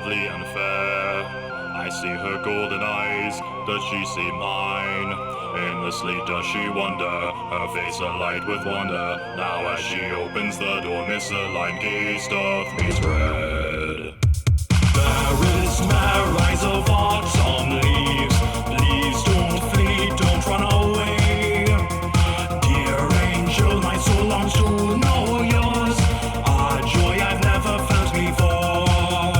lovely and fair. I see her golden eyes, does she see mine? In the sleep does she wonder, her face alight with wonder. Now as she opens the door, misaligned gaze doth meet red. Fairest mare, rise of autumn leaves, please don't flee, don't run away. Dear angel, my soul longs to know yours, a joy I've never felt before.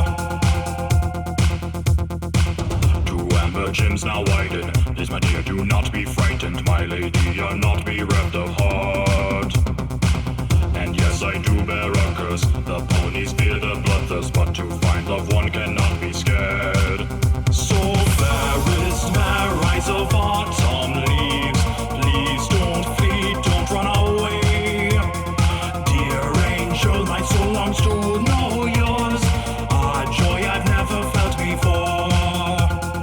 To amber gems now widen, please my dear, do not be frightened, my lady, you're not bereft of heart. And yes, I do bear a curse, the ponies fear the bloodthirst, but to find love one cannot be scared. So fairest mare, rise of autumn leaves, please don't flee, don't run away. Dear angel, my soul longs to know yours, a joy I've never felt before.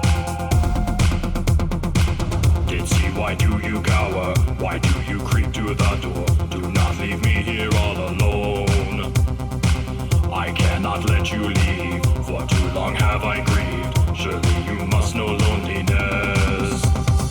Did see, why do you cower? Why do you creep to the door? Do not leave me here all alone. I cannot let you leave, for too long have I grieved. Surely you must know loneliness.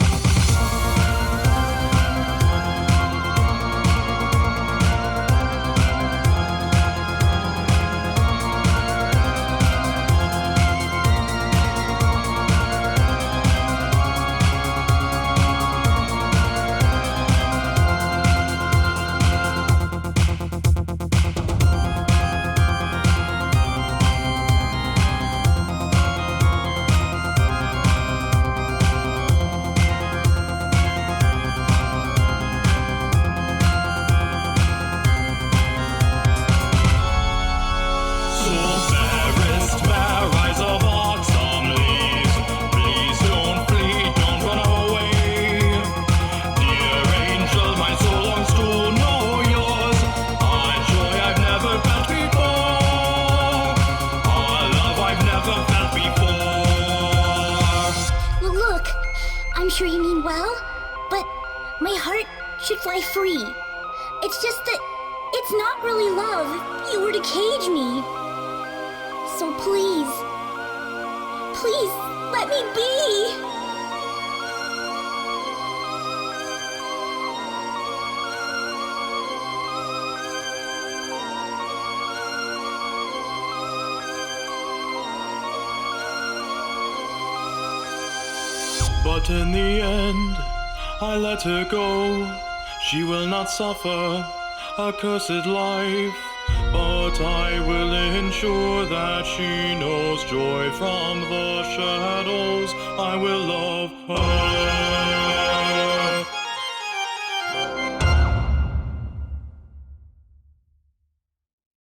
I'm sure you mean well, but my heart should fly free. It's just that it's not really love if you were to cage me. So please, please let me be. But in the end, I let her go. She will not suffer a cursed life, but I will ensure that she knows joy from the shadows. I will love her.